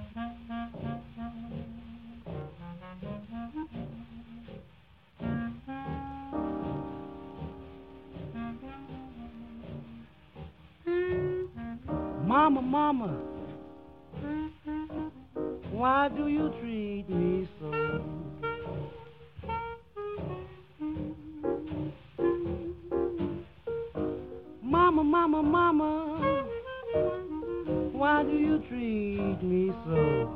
Mama, mama, why do you treat me so? Mama, mama, mama, why do you treat me so?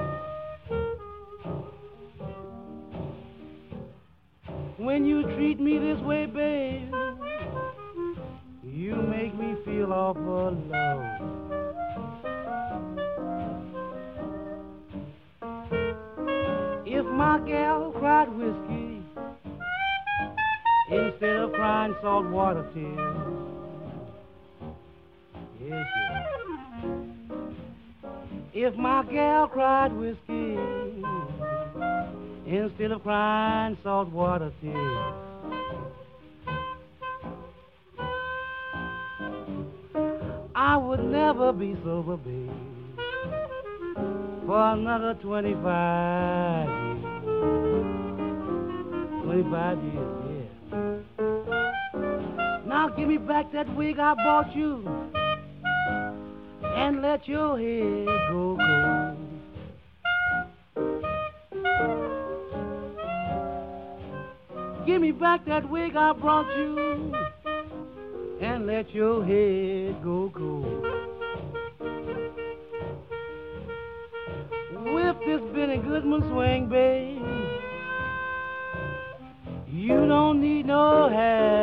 When you treat me this way, babe, you make me feel awful low. If my gal cried whiskey instead of crying salt water tears, yes, yes. If my gal cried whiskey instead of crying salt water tears, I would never be sober, babe, for another 25 years. 25 years, yeah. Now give me back that wig I bought you and let your head go cold. Give me back that wig I brought you and let your head go cold. With this Benny Goodman swing, babe, you don't need no hair.